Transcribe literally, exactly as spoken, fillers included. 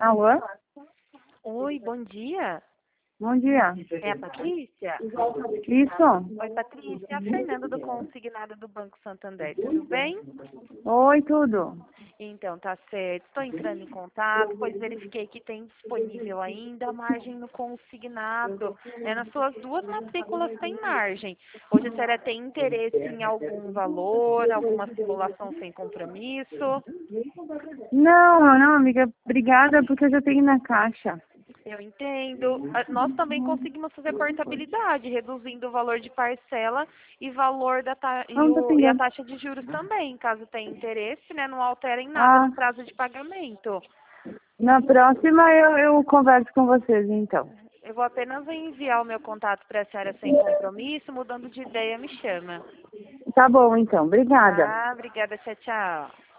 Alô? Oi, bom dia. Bom dia. É a Patrícia? Isso? Oi, Patrícia. É a Fernanda do Consignado do Banco Santander. Tudo bem? Oi, tudo. Então, tá certo. Estou entrando em contato, pois verifiquei que tem disponível ainda a margem no consignado. Né? Nas suas duas matrículas tem margem. Hoje a senhora tem interesse em algum valor, alguma simulação sem compromisso? Não, não, amiga, obrigada porque eu já tenho na caixa. Eu entendo. Ah, Nós também conseguimos fazer portabilidade, reduzindo o valor de parcela e valor da ta... e, Não tô o... e a pegando. taxa de juros também, caso tenha interesse, né? Não altera em nada Ah, no prazo de pagamento. na próxima eu, eu converso com vocês, então. Eu vou apenas enviar o meu contato para a senhora sem compromisso, mudando de ideia, me chama. Tá bom, então. Obrigada. Tá? Obrigada, tchau, tchau.